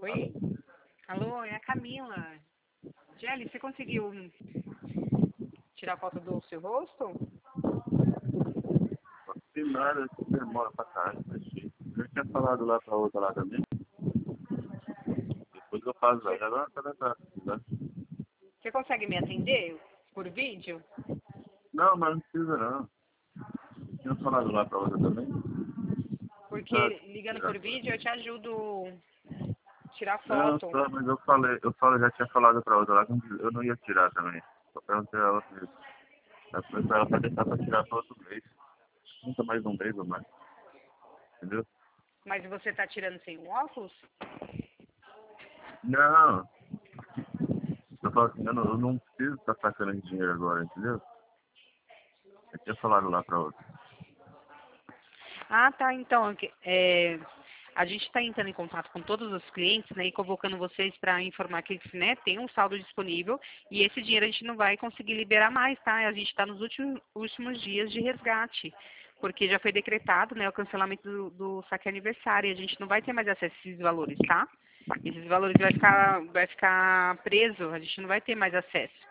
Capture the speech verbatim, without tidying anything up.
Oi? Alô, é a Camila. Gelli, você conseguiu tirar foto do seu rosto? Tem nada que demora pra caralho, mas eu tinha falado lá pra outra lá também. Depois eu faço aí, agora tá dando pra... Você consegue me atender por vídeo? Não, mas não precisa não. Tinha falado lá pra outra também. Porque Tá, ligando tirar. por vídeo eu te ajudo a tirar Não, foto. só, mas eu falei, eu falei, já tinha falado pra outra lá que eu não ia tirar também. Só perguntei a ela mesmo. Eu falei pra ela pra deixar pra tirar pra outro mês. Nunca mais um mês ou mais. Entendeu? Mas você tá tirando sem o óculos? Não. Eu falo assim, eu não, eu não preciso estar sacando esse dinheiro agora, entendeu? Eu tinha falado lá pra outra. Ah, tá. Então, é, a gente está entrando em contato com todos os clientes, né, e convocando vocês para informar que, né, tem um saldo disponível e esse dinheiro a gente não vai conseguir liberar mais, tá? A gente está nos últimos, últimos dias de resgate, porque já foi decretado, né, o cancelamento do, do saque aniversário e a gente não vai ter mais acesso a esses valores, tá? Esses valores vai ficar, vai ficar preso, a gente não vai ter mais acesso.